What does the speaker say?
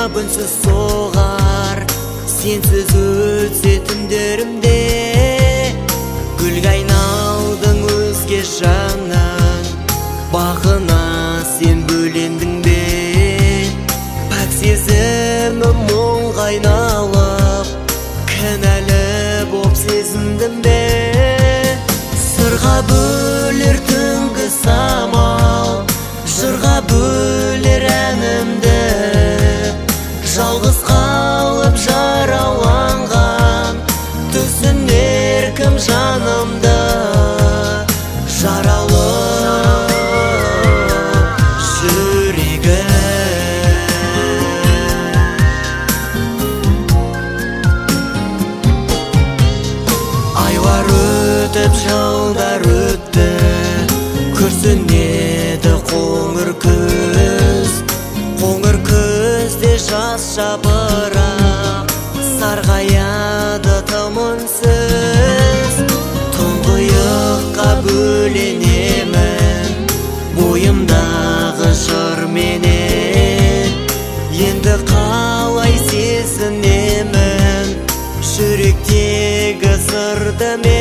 үнсіз соғар, сенсіз өтсе түндерімде. Гүлге айналдың өзге жаннан, бағына сен бөлендің бе? Пәк сезімім мұңға айналып, кінәлі боп сезіндім бе? Сырға бөлер түнгі самал, жырға бөлер әнімді. Жалғыз қалып жараланған, түсінер кім жанымды? Жаралы айлар өтіп, жылдар өтті, күрсінеді қоңыр күз. Қоңыр күзде жас жапырақ сарғаяды тым үнсіз. Тұңғиыққа бөленемін бойымдағы жырменен. Енді қалай сезінемін жүректегі сырды мен.